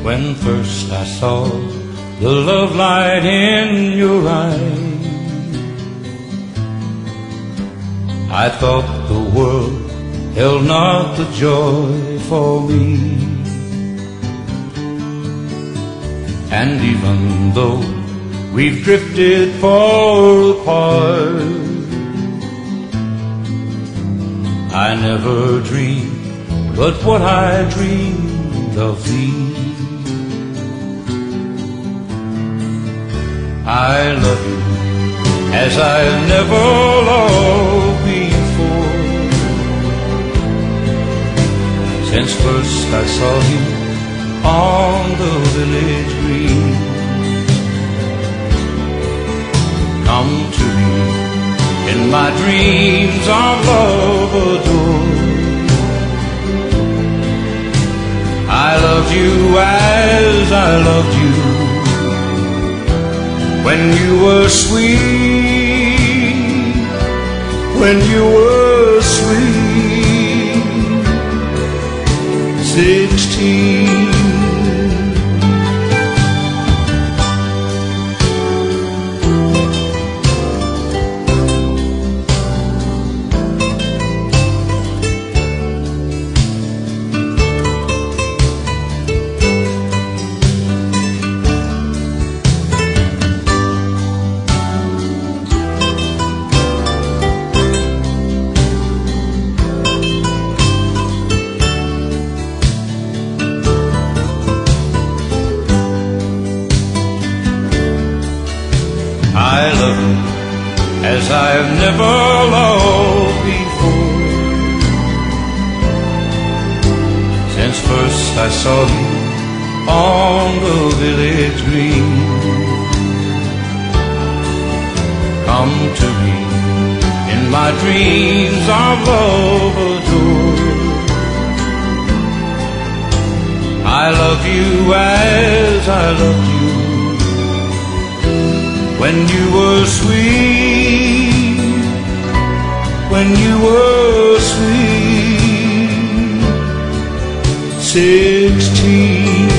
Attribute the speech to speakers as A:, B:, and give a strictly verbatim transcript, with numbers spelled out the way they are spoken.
A: When first I saw the love light in your eyes, I thought the world held not the joy for me. And even though we've drifted far apart, I never dreamed but what I dreamed of thee. I love you as I've never loved before. Since first I saw you on the village green, come to me in my dreams of love adored. I loved you as I loved you when you were sweet, when you were sweet, sixteen. I love you as I've never loved before. Since first I saw you on the village green, come to me in my dreams of love adored. I love you as I loved you when you were sweet, when you were sweet, sixteen.